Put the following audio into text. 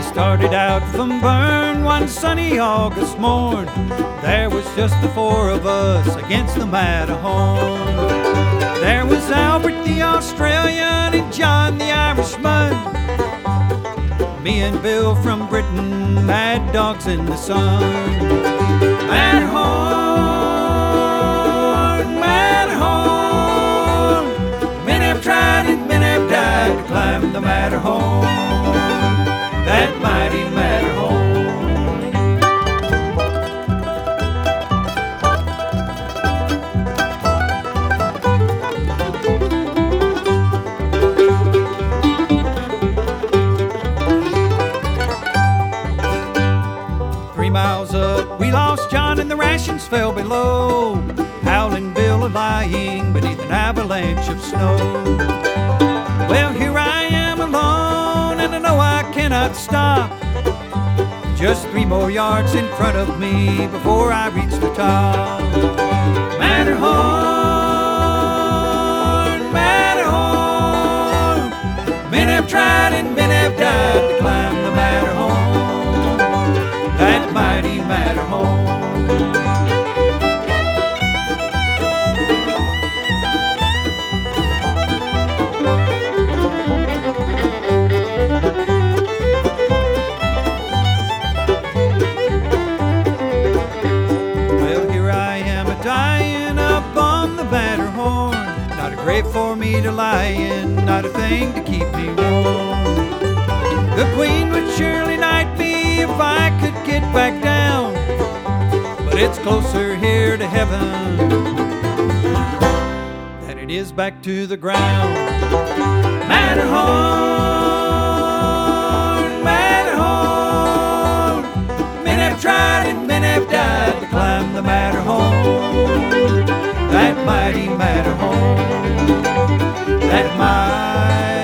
Started out from Bern one sunny August morn. There was just the four of us against the Matterhorn. There was Albert the Australian and John the Irishman, me and Bill from Britain, mad dogs in the sun. Matterhorn, Matterhorn, men have tried and men have died to climb the Matterhorn, that mighty Matterhorn. 3 miles up, we lost John and the rations fell below. Howling Bill lying beneath an avalanche of snow. Well, here I am alone, and I know I cannot stop. Just 3 more yards in front of me before I reach the top. Matterhorn, Matterhorn, men have tried and men have died to climb the Matterhorn, that mighty Matterhorn. Dying up on the Matterhorn, not a grave for me to lie in, not a thing to keep me warm. The Queen would surely knight me if I could get back down, but it's closer here to heaven than it is back to the ground. Matterhorn, Matterhorn, men have tried and men have died to climb the Matterhorn, that mighty Matterhorn, that mighty